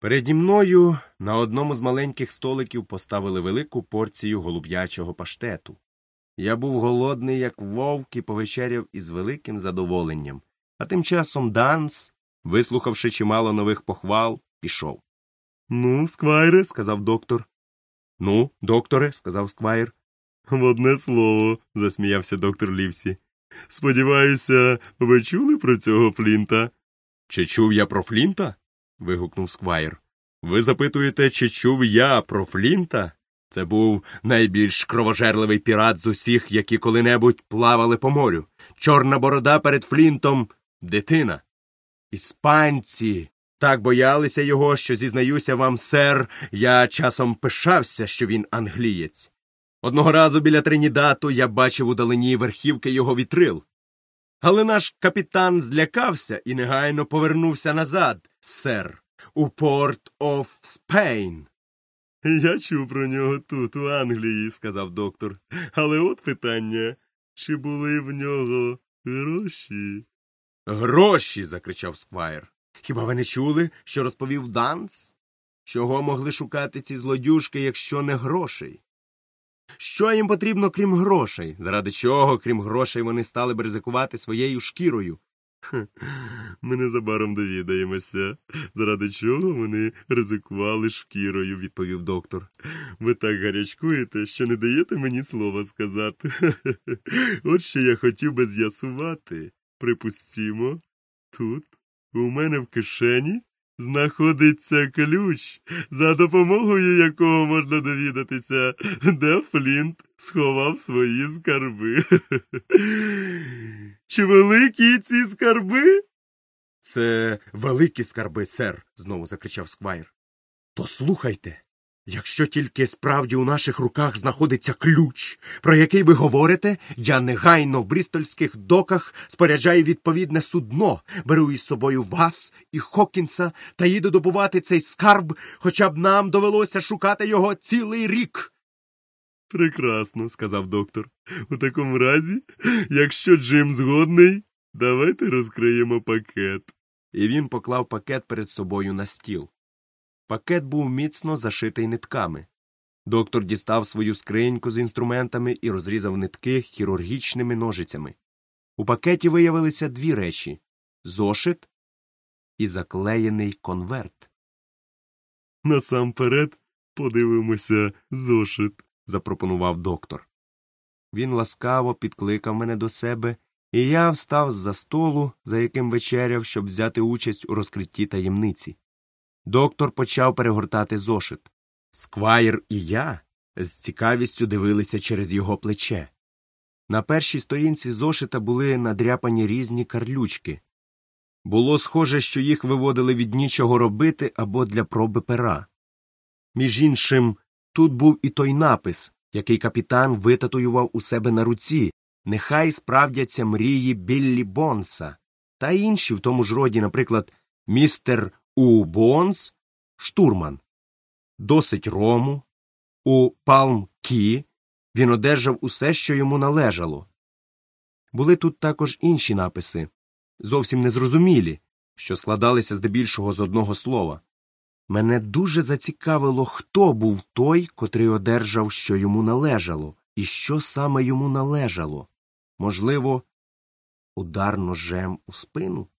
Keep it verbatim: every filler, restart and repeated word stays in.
Переді мною на одному з маленьких столиків поставили велику порцію голуб'ячого паштету. Я був голодний, як вовк, і повечеряв із великим задоволенням. А тим часом Данс, вислухавши чимало нових похвал, пішов. «Ну, Сквайре», – сказав доктор. «Ну, докторе», – сказав Сквайр. «В одне слово», – засміявся доктор Лівсі. «Сподіваюся, ви чули про цього Флінта?» «Чи чув я про Флінта?» – вигукнув Сквайр. «Ви запитуєте, чи чув я про Флінта? Це був найбільш кровожерливий пірат з усіх, які коли-небудь плавали по морю. Чорна борода перед Флінтом – дитина. Іспанці так боялися його, що, зізнаюся вам, сер, я часом пишався, що він англієць. Одного разу біля Тринідату я бачив удалині верхівки його вітрил. Але наш капітан злякався і негайно повернувся назад, сер, у Порт оф Спейн». «Я чув про нього тут, у Англії», – сказав доктор. «Але от питання, чи були в нього гроші?» «Гроші!» – закричав Сквайр. «Хіба ви не чули, що розповів Данс? Чого могли шукати ці злодюжки, якщо не грошей? Що їм потрібно, крім грошей? Заради чого, крім грошей, вони стали б ризикувати своєю шкірою?» «Ми незабаром довідаємося, заради чого вони ризикували шкірою», – відповів доктор. «Ви так гарячкуєте, що не даєте мені слова сказати. От що я хотів би з'ясувати. Припустімо, тут, у мене в кишені, знаходиться ключ, за допомогою якого можна довідатися, де Флінт сховав свої скарби. Чи великі ці скарби?» «Це великі скарби, сер», – знову закричав Сквайр. «То слухайте, якщо тільки справді у наших руках знаходиться ключ, про який ви говорите, я негайно в брістольських доках споряджаю відповідне судно, беру із собою вас і Хокінса та їду добувати цей скарб, хоча б нам довелося шукати його цілий рік». «Прекрасно», – сказав доктор. «У такому разі, якщо Джим згодний, давайте розкриємо пакет». І він поклав пакет перед собою на стіл. Пакет був міцно зашитий нитками. Доктор дістав свою скриньку з інструментами і розрізав нитки хірургічними ножицями. У пакеті виявилися дві речі – зошит і заклеєний конверт. «Насамперед подивимося зошит», – запропонував доктор. Він ласкаво підкликав мене до себе, і я встав з-за столу, за яким вечеряв, щоб взяти участь у розкритті таємниці. Доктор почав перегортати зошит. Сквайр і я з цікавістю дивилися через його плече. На першій сторінці зошита були надряпані різні карлючки. Було схоже, що їх виводили від нічого робити або для проби пера. Між іншим, тут був і той напис, який капітан витатуював у себе на руці: «Нехай справдяться мрії Біллі Бонса», та інші в тому ж роді, наприклад, «Містер У. Бонс, штурман». Досить рому. У Палм-Кі він одержав усе, що йому належало. Були тут також інші написи, зовсім незрозумілі, що складалися здебільшого з одного слова. Мене дуже зацікавило, хто був той, котрий одержав, що йому належало, і що саме йому належало. Можливо, удар ножем у спину?